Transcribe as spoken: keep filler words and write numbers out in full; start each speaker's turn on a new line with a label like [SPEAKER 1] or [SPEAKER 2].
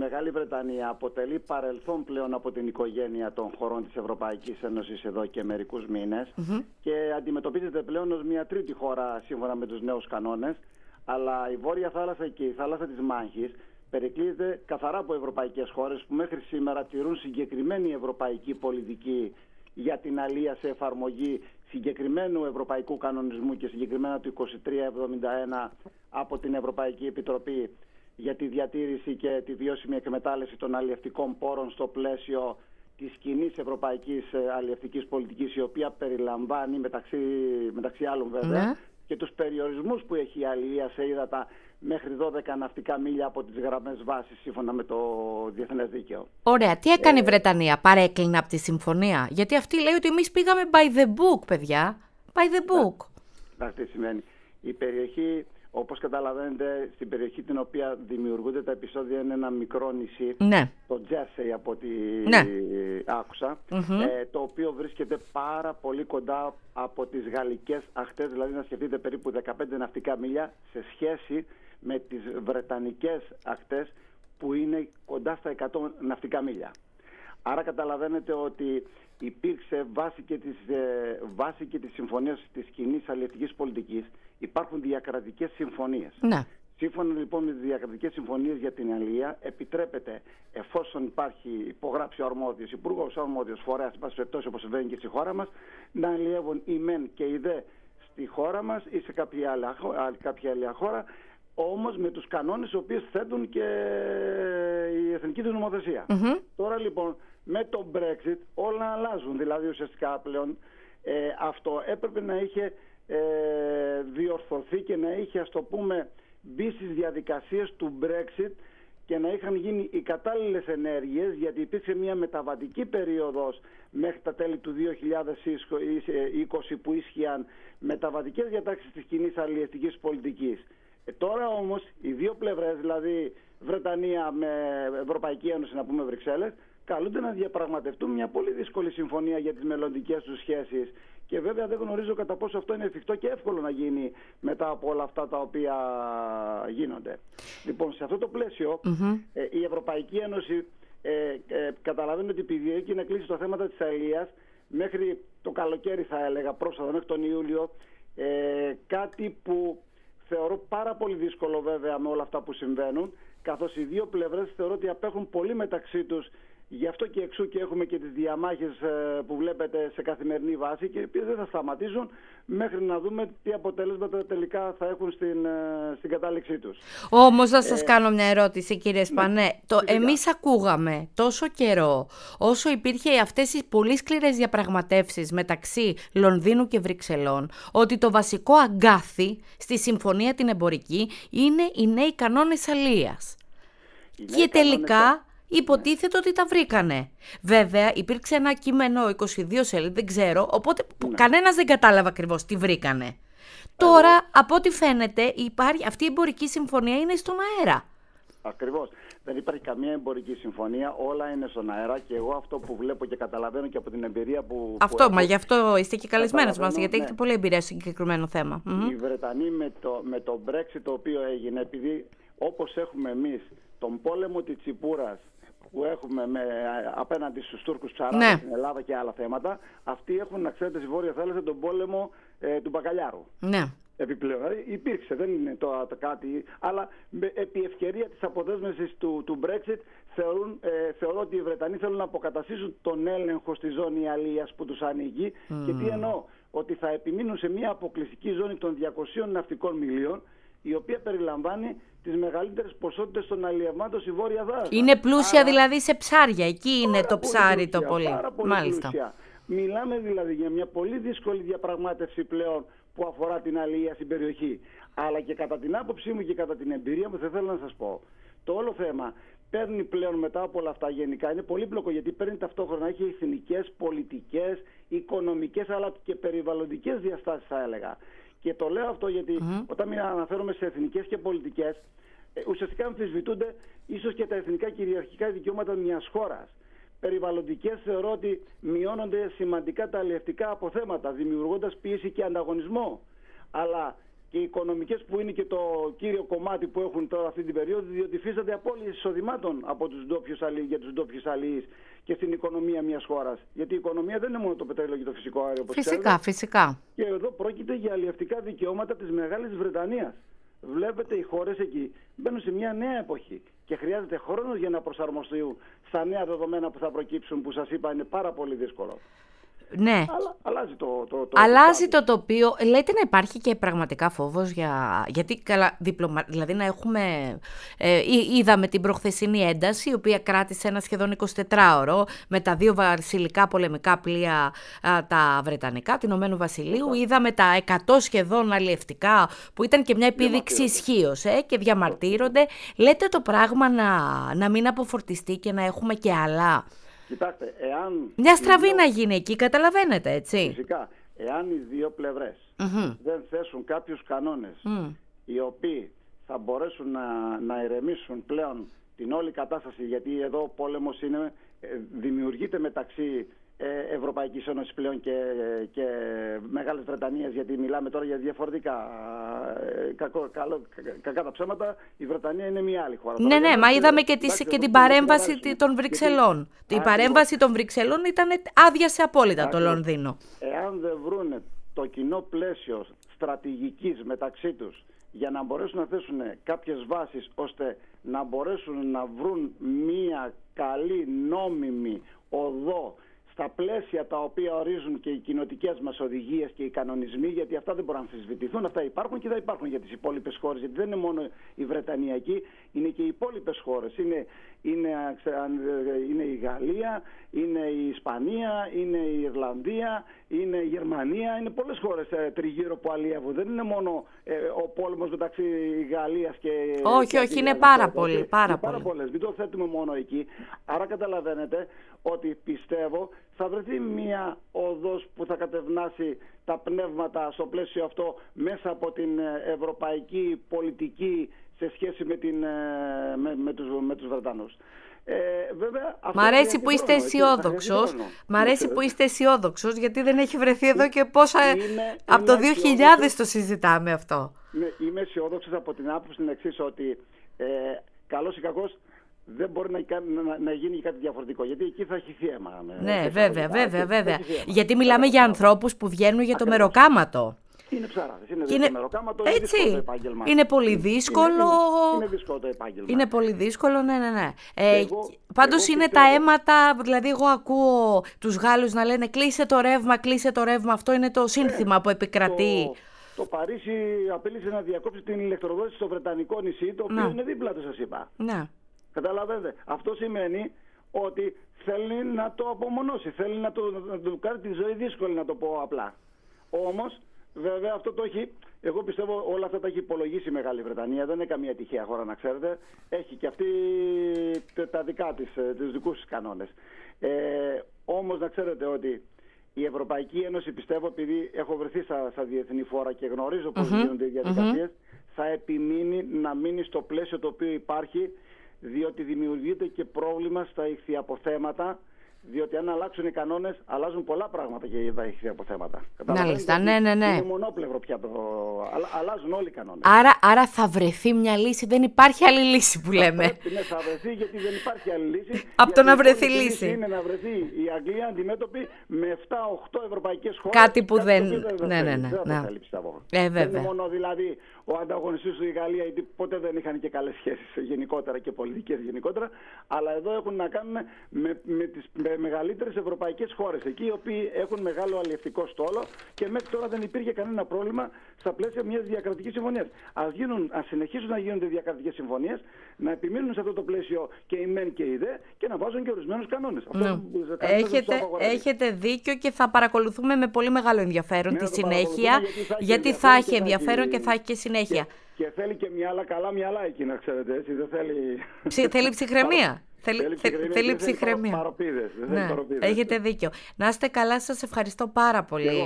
[SPEAKER 1] Μεγάλη Βρετανία αποτελεί παρελθόν πλέον από την οικογένεια των χωρών της Ευρωπαϊκής Ένωσης εδώ και μερικούς μήνες mm-hmm. και αντιμετωπίζεται πλέον ως μια τρίτη χώρα σύμφωνα με τους νέους κανόνες, αλλά η Βόρεια Θάλασσα και η θάλασσα της Μάνχης περικλείεται καθαρά από ευρωπαϊκές χώρες που μέχρι σήμερα τηρούν συγκεκριμένη ευρωπαϊκή πολιτική για την αλία σε εφαρμογή συγκεκριμένου ευρωπαϊκού κανονισμού και συγκεκριμένα του είκοσι τρία εβδομήντα ένα από την Ευρωπαϊκή Επιτροπή για τη διατήρηση και τη βιώσιμη εκμετάλλευση των αλλιευτικών πόρων στο πλαίσιο της κοινής ευρωπαϊκής αλλιευτικής πολιτικής, η οποία περιλαμβάνει μεταξύ, μεταξύ άλλων βέβαια ναι. και τους περιορισμούς που έχει η αλληλεία σε ύδατα μέχρι δώδεκα ναυτικά μίλια από τις γραμμές βάσης σύμφωνα με το διεθνές δίκαιο.
[SPEAKER 2] Ωραία. Τι έκανε
[SPEAKER 1] ε...
[SPEAKER 2] η Βρετανία? Παρέκλεινε από τη συμφωνία? Γιατί αυτή λέει ότι εμείς πήγαμε by the book, παιδιά. By the book.
[SPEAKER 1] Να, τι σημαίνει. Η περιοχή, όπως καταλαβαίνετε, στην περιοχή την οποία δημιουργούνται τα επεισόδια είναι ένα μικρό νησί,
[SPEAKER 2] ναι.
[SPEAKER 1] το Τζέρσεϊ από ό,τι
[SPEAKER 2] ναι.
[SPEAKER 1] άκουσα, mm-hmm. ε, το οποίο βρίσκεται πάρα πολύ κοντά από τις γαλλικές ακτές, δηλαδή να σκεφτείτε περίπου δεκαπέντε ναυτικά μίλια σε σχέση με τις βρετανικές ακτές που είναι κοντά στα εκατό ναυτικά μίλια. Άρα καταλαβαίνετε ότι υπήρξε βάση και της, ε, βάση και της συμφωνίας της κοινής αλλιευτικής πολιτικής. Υπάρχουν διακρατικές συμφωνίες.
[SPEAKER 2] Ναι.
[SPEAKER 1] Σύμφωνα λοιπόν με τις διακρατικές συμφωνίες για την αλληλεία, επιτρέπεται, εφόσον υπάρχει υπογράψει ο αρμόδιος υπουργός, ο αρμόδιος φορέας, εν πάση περιπτώσει όπως συμβαίνει και στη χώρα μας, να αλλιεύουν οι μεν και οι δε στη χώρα μας ή σε κάποια άλλη, κάποια άλλη χώρα, όμως με τους κανόνες οι οποίες θέτουν και η εθνική του νομοθεσία. Mm-hmm. Τώρα λοιπόν με το Brexit όλα αλλάζουν, δηλαδή ουσιαστικά πλέον ε, αυτό έπρεπε να είχε ε, διορθωθεί και να είχε, ας το πούμε, μπει στις διαδικασίες του Brexit και να είχαν γίνει οι κατάλληλες ενέργειες, γιατί υπήρξε μια μεταβατική περίοδος μέχρι τα τέλη του δύο χιλιάδες είκοσι που ίσχυαν μεταβατικές διατάξεις της κοινής αλλιευτικής πολιτικής. Ε, τώρα όμως οι δύο πλευρές, δηλαδή Βρετανία με Ευρωπαϊκή Ένωση, να πούμε Βρυξέλλες, καλούνται να διαπραγματευτούν μια πολύ δύσκολη συμφωνία για τις μελλοντικές τους σχέσεις. Και βέβαια δεν γνωρίζω κατά πόσο αυτό είναι εφικτό και εύκολο να γίνει μετά από όλα αυτά τα οποία γίνονται. Λοιπόν, σε αυτό το πλαίσιο mm-hmm. ε, η Ευρωπαϊκή Ένωση ε, ε, καταλαβαίνει ότι επιδιώκει να κλείσει το θέμα της αλληλείας μέχρι το καλοκαίρι, θα έλεγα, πρόσφατα μέχρι τον Ιούλιο, ε, κάτι που θεωρώ πάρα πολύ δύσκολο βέβαια με όλα αυτά που συμβαίνουν, καθώς οι δύο πλευρές θεωρώ ότι απέχουν πολύ μεταξύ τους. Γι' αυτό και εξού και έχουμε και τις διαμάχες που βλέπετε σε καθημερινή βάση και οι οποίες δεν θα σταματήσουν μέχρι να δούμε τι αποτελέσματα τελικά θα έχουν στην, στην κατάληξή τους.
[SPEAKER 2] Όμως να σας ε, κάνω μια ερώτηση, κύριε Σπανέ. Ναι, το, εμείς ακούγαμε τόσο καιρό, όσο υπήρχε αυτές οι πολύ σκληρές διαπραγματεύσεις μεταξύ Λονδίνου και Βρυξελών, ότι το βασικό αγκάθι στη συμφωνία την εμπορική είναι οι νέοι κανόνες αλίας. Και τελικά... Κανόνες... υποτίθεται ότι τα βρήκανε. Βέβαια υπήρξε ένα κείμενο είκοσι δύο σελίδες, δεν ξέρω, οπότε ναι. κανένας δεν κατάλαβε ακριβώς τι βρήκανε. Εγώ... Τώρα από ό,τι φαίνεται υπάρχει, αυτή η εμπορική συμφωνία είναι στον αέρα.
[SPEAKER 1] Ακριβώς. Δεν υπάρχει καμία εμπορική συμφωνία, όλα είναι στον αέρα και εγώ αυτό που βλέπω και καταλαβαίνω και από την εμπειρία που...
[SPEAKER 2] Αυτό,
[SPEAKER 1] που
[SPEAKER 2] μα
[SPEAKER 1] έχω,
[SPEAKER 2] γι' αυτό είστε και καλεσμένος μας, γιατί
[SPEAKER 1] ναι.
[SPEAKER 2] έχετε πολλή εμπειρία στο συγκεκριμένο θέμα.
[SPEAKER 1] Οι Βρετανοί με το, με το Brexit το οποίο έγινε, επειδή όπως έχουμε εμείς τον πόλεμο της Τσιπούρας που έχουμε με, απέναντι στους Τούρκους ψαράδες ναι. στην Ελλάδα και άλλα θέματα, αυτοί έχουν, να ξέρετε, στη Βόρεια Θάλασσα τον πόλεμο ε, του μπακαλιάρου.
[SPEAKER 2] Ναι.
[SPEAKER 1] Επιπλέον, υπήρξε, δεν είναι το, το κάτι, αλλά με, επί ευκαιρία της αποδέσμευσης του, του Brexit θεωρούν, ε, θεωρώ ότι οι Βρετανοί θέλουν να αποκαταστήσουν τον έλεγχο στη ζώνη αλίας που τους ανοίγει mm. και τι εννοώ, ότι θα επιμείνουν σε μια αποκλειστική ζώνη των διακοσίων ναυτικών μιλίων, η οποία περιλαμβάνει τις μεγαλύτερες ποσότητες των αλλιευμάτων στη Βόρεια Θάλασσα.
[SPEAKER 2] Είναι πλούσια. Άρα, δηλαδή σε ψάρια, εκεί είναι το ψάρι
[SPEAKER 1] πλούσια,
[SPEAKER 2] το πολύ.
[SPEAKER 1] Πάρα πολύ
[SPEAKER 2] Μάλιστα.
[SPEAKER 1] Πλούσια. Μιλάμε δηλαδή για μια πολύ δύσκολη διαπραγμάτευση πλέον που αφορά την αλληλεία στην περιοχή. Αλλά και κατά την άποψή μου και κατά την εμπειρία μου θα θέλω να σας πω, το όλο θέμα παίρνει πλέον μετά από όλα αυτά γενικά, είναι πολύπλοκο γιατί παίρνει ταυτόχρονα, έχει εθνικές, πολιτικές, οικονομικές αλλά και περιβαλλοντικές διαστάσεις θα έλεγα. Και το λέω αυτό γιατί mm-hmm. όταν μην αναφέρομαι σε εθνικές και πολιτικές, ε, ουσιαστικά αμφισβητούνται ίσως και τα εθνικά κυριαρχικά δικαιώματα μιας χώρας. Περιβαλλοντικές θεωρώ ότι μειώνονται σημαντικά τα αλλιευτικά αποθέματα, δημιουργώντας πίεση και ανταγωνισμό. Αλλά και οι οικονομικές που είναι και το κύριο κομμάτι που έχουν τώρα αυτή την περίοδο, διότι υφίσταται απώλειες εισοδημάτων από τους ντόπιους αλληλείς, για τους ντόπιους αλληλείς και στην οικονομία μιας χώρας. Γιατί η οικονομία δεν είναι μόνο το πετρέλαιο και το φυσικό αέριο.
[SPEAKER 2] Φυσικά,
[SPEAKER 1] ξέρετε.
[SPEAKER 2] φυσικά.
[SPEAKER 1] Και εδώ πρόκειται για αλλιευτικά δικαιώματα της Μεγάλης Βρετανίας. Βλέπετε, οι χώρες εκεί μπαίνουν σε μια νέα εποχή και χρειάζεται χρόνος για να προσαρμοστούν στα νέα δεδομένα που θα προκύψουν, που σας είπα είναι πάρα πολύ δύσκολο.
[SPEAKER 2] Ναι.
[SPEAKER 1] Αλλά αλλάζει το, το, το,
[SPEAKER 2] αλλάζει
[SPEAKER 1] το,
[SPEAKER 2] το τοπίο. Λέτε να υπάρχει και πραγματικά φόβος για... Γιατί καλά, διπλωμα... δηλαδή να έχουμε... Ε, είδαμε την προχθεσινή ένταση, η οποία κράτησε ένα σχεδόν εικοσιτετράωρο με τα δύο βασιλικά πολεμικά πλοία, α, τα βρετανικά, του Ηνωμένου Βασιλείου. Φωστά. Είδαμε τα εκατό σχεδόν αλλιευτικά, που ήταν και μια επίδειξη ισχύως, ε, και διαμαρτύρονται. Λέτε το πράγμα να, να μην αποφορτιστεί και να έχουμε και άλλα?
[SPEAKER 1] Κοιτάξτε, εάν...
[SPEAKER 2] Μια στραβή δύο... να γίνει εκεί, καταλαβαίνετε, έτσι.
[SPEAKER 1] Φυσικά. Εάν οι δύο πλευρές mm-hmm. δεν θέσουν κάποιους κανόνες mm. οι οποίοι θα μπορέσουν να, να ηρεμήσουν πλέον την όλη κατάσταση, γιατί εδώ ο πόλεμος είναι, δημιουργείται μεταξύ Ευρωπαϊκής Ένωσης πλέον και, και Μεγάλης Βρετανίας, γιατί μιλάμε τώρα για διαφορετικά κακό, καλό, κακά τα ψέματα. Η Βρετανία είναι μια άλλη χώρα.
[SPEAKER 2] Ναι, ναι, μα είδαμε και, τις, και την παρέμβαση των Βρυξελών. Την παρέμβαση των Βρυξελών ήταν άδειασε απόλυτα το Λονδίνο.
[SPEAKER 1] Εάν δεν βρούνε το κοινό πλαίσιο στρατηγικής μεταξύ τους για να μπορέσουν να θέσουν κάποιες βάσεις ώστε να μπορέσουν να βρουν μια καλή νόμιμη οδό στα πλαίσια τα οποία ορίζουν και οι κοινοτικές μας οδηγίες και οι κανονισμοί, γιατί αυτά δεν μπορούν να αμφισβητηθούν, αυτά υπάρχουν και θα υπάρχουν για τις υπόλοιπες χώρες, γιατί δεν είναι μόνο η Βρετανία εκεί, είναι και οι υπόλοιπες χώρες. Είναι, είναι, είναι η Γαλλία, είναι η Ισπανία, είναι η Ιρλανδία, είναι η Γερμανία, είναι πολλές χώρες ε, τριγύρω που αλλιεύουν. Δεν είναι μόνο ε, ο πόλεμος μεταξύ Γαλλίας και...
[SPEAKER 2] Όχι,
[SPEAKER 1] και
[SPEAKER 2] όχι, είναι πάρα πολύ, πάρα,
[SPEAKER 1] πάρα πολλές. Μην το θέτουμε μόνο εκεί. Άρα καταλαβαίνετε ότι πιστεύω θα βρεθεί μια οδός που θα κατευνάσει τα πνεύματα στο πλαίσιο αυτό μέσα από την ευρωπαϊκή πολιτική σε σχέση με, την, με, με, τους, με τους Βρετανούς. Ε, βέβαια,
[SPEAKER 2] Μ' αρέσει που είστε αισιόδοξος. Μ' αρέσει που είστε αισιόδοξος, γιατί δεν έχει βρεθεί εδώ και πόσα... Είναι, από το δύο χιλιάδες το συζητάμε αυτό.
[SPEAKER 1] Ναι, είμαι αισιόδοξος από την άποψη την εξής, ότι ε, καλός ή κακός δεν μπορεί να, να, να γίνει κάτι διαφορετικό, γιατί εκεί θα έχει θύμα.
[SPEAKER 2] Ναι, βέβαια, βέβαια, βέβαια. Γιατί μιλάμε για ανθρώπους που βγαίνουν για το μεροκάματο.
[SPEAKER 1] Είναι ψάραδες, είναι,
[SPEAKER 2] είναι...
[SPEAKER 1] το μεροκάματο,
[SPEAKER 2] είναι δύσκολο το
[SPEAKER 1] επάγγελμα.
[SPEAKER 2] Είναι πολύ δύσκολο.
[SPEAKER 1] Είναι, είναι, είναι δύσκολο το επάγγελμα.
[SPEAKER 2] Είναι πολύ δύσκολο, ναι, ναι, ναι. Ε,
[SPEAKER 1] εγώ,
[SPEAKER 2] πάντως
[SPEAKER 1] εγώ
[SPEAKER 2] είναι
[SPEAKER 1] πιστεύω...
[SPEAKER 2] τα αίματα, δηλαδή εγώ ακούω τους Γάλλους να λένε κλείσε το ρεύμα, κλείσε το ρεύμα. Αυτό είναι το σύνθημα ε, που επικρατεί.
[SPEAKER 1] Το... Το Παρίσι απείλησε να διακόψει την ηλεκτροδότηση στο Βρετανικό νησί, το οποίο ναι. είναι δίπλα του, σας είπα.
[SPEAKER 2] Ναι.
[SPEAKER 1] Καταλαβαίνετε. Αυτό σημαίνει ότι θέλει να το απομονώσει, θέλει να το, να το κάνει τη ζωή δύσκολη, να το πω απλά. Όμως, βέβαια, αυτό το έχει, εγώ πιστεύω όλα αυτά τα έχει υπολογίσει η Μεγάλη Βρετανία, δεν είναι καμία τυχαία χώρα, να ξέρετε. Έχει και αυτή τα δικά της, τους δικούς της κανόνες. Ε, όμως, να ξέρετε ότι η Ευρωπαϊκή Ένωση, πιστεύω, επειδή έχω βρεθεί στα, στα διεθνή φόρα και γνωρίζω πώς mm-hmm. γίνονται οι διαδικασίες, mm-hmm. θα επιμείνει να μείνει στο πλαίσιο το οποίο υπάρχει, διότι δημιουργείται και πρόβλημα στα ηχθιαποθέματα, διότι αν αλλάξουν οι κανόνες, αλλάζουν πολλά πράγματα και τα ηχθιαποθέματα.
[SPEAKER 2] Μάλιστα, ναι, ναι, ναι.
[SPEAKER 1] Είναι μονόπλευρο πια το... Αλλάζουν όλοι οι κανόνες.
[SPEAKER 2] Άρα, άρα θα βρεθεί μια λύση, δεν υπάρχει άλλη λύση που λέμε.
[SPEAKER 1] Ναι, θα βρεθεί, γιατί δεν υπάρχει άλλη λύση.
[SPEAKER 2] Από το να βρεθεί λύση.
[SPEAKER 1] Είναι να βρεθεί η Αγγλία αντιμέτωπη με επτά οχτώ ευρωπαϊκές χώρες.
[SPEAKER 2] Κάτι που δεν... Ναι, ναι, ναι.
[SPEAKER 1] Δεν είναι μόνο δηλαδή ο ανταγωνιστής του η Γαλλία, γιατί ποτέ δεν είχαν και καλές σχέσεις γενικότερα και πολιτικές γενικότερα, αλλά εδώ έχουν να κάνουν με, με τις με μεγαλύτερες ευρωπαϊκές χώρες, εκεί οι οποίοι έχουν μεγάλο αλλιευτικό στόλο και μέχρι τώρα δεν υπήρχε κανένα πρόβλημα στα πλαίσια μιας διακρατικής συμφωνίας. Ας, γίνουν, ας συνεχίσουν να γίνονται διακρατικές συμφωνίες, να επιμείνουν σε αυτό το πλαίσιο και οι μεν και οι δε και να βάζουν και ορισμένους κανόνες.
[SPEAKER 2] Ναι. Αυτό, έχετε, έχετε δίκιο και θα παρακολουθούμε με πολύ μεγάλο ενδιαφέρον ναι, τη συνέχεια, γιατί, γιατί θα έχει ενδιαφέρον και θα έχει και συνέχεια.
[SPEAKER 1] Και, και θέλει και μυαλά, καλά μυαλά εκεί, να ξέρετε, έτσι, δεν θέλει...
[SPEAKER 2] Ψη, θέλει ψυχραιμία. Θέλει, θέλει ψυχραιμία. Θέλει ψυχραιμία.
[SPEAKER 1] Παροπίδες,
[SPEAKER 2] ναι, έχετε δίκιο. Να είστε καλά, σας ευχαριστώ πάρα πολύ.